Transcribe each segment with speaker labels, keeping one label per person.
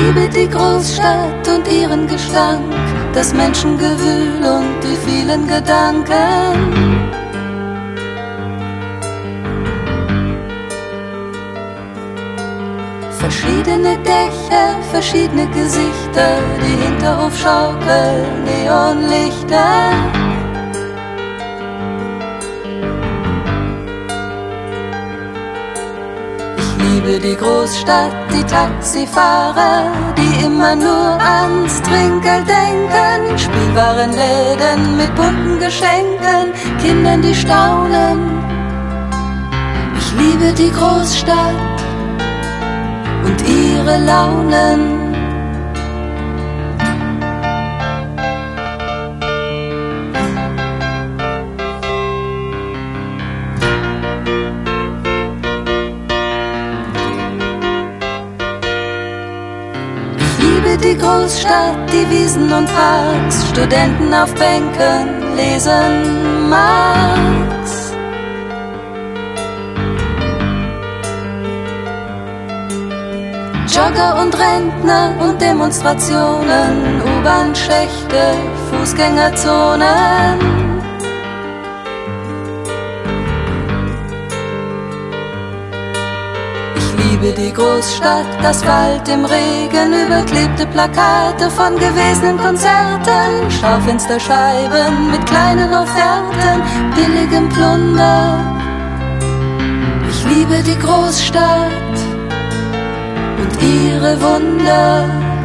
Speaker 1: liebe die Großstadt und ihren Gestank, das Menschengewühl und die vielen Gedanken. Verschiedene Dächer, verschiedene Gesichter, die Hinterhofschaukel, Neonlichter. Ich liebe die Großstadt, die Taxifahrer, die immer nur ans Trinkgeld denken, Spielwarenläden mit bunten Geschenken, Kindern, die staunen. Ich liebe die Großstadt und ihre Launen. Ich liebe die Großstadt, die Wiesen und Parks, Studenten auf Bänken lesen Marx. Jogger und Rentner und Demonstrationen, U-Bahn-Schächte, Fußgängerzonen. Ich liebe die Großstadt, Asphalt im Regen, überklebte Plakate von gewesenen Konzerten, Schaufensterscheiben mit kleinen Offerten, billigem Plunder. Ich liebe die Großstadt und ihre Wunder.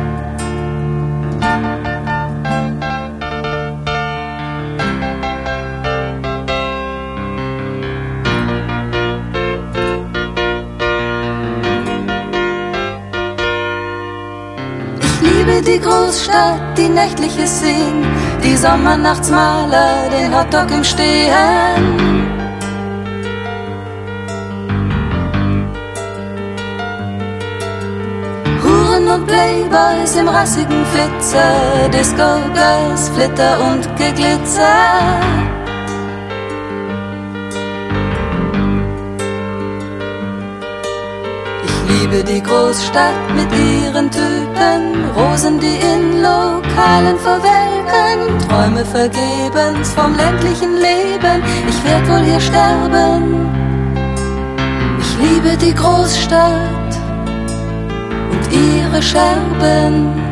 Speaker 1: Ich liebe die Großstadt, die nächtliche Szene, die Sommernachtsmaler, den Hotdog im Stehen. Und Playboys im rassigen Flitzer, Disco-Girls, Flitter und Geglitzer. Ich liebe die Großstadt mit ihren Typen, Rosen, die in Lokalen verwelken, Träume vergebens vom ländlichen Leben, ich werd wohl hier sterben. Ich liebe die Großstadt und ihre Scherben.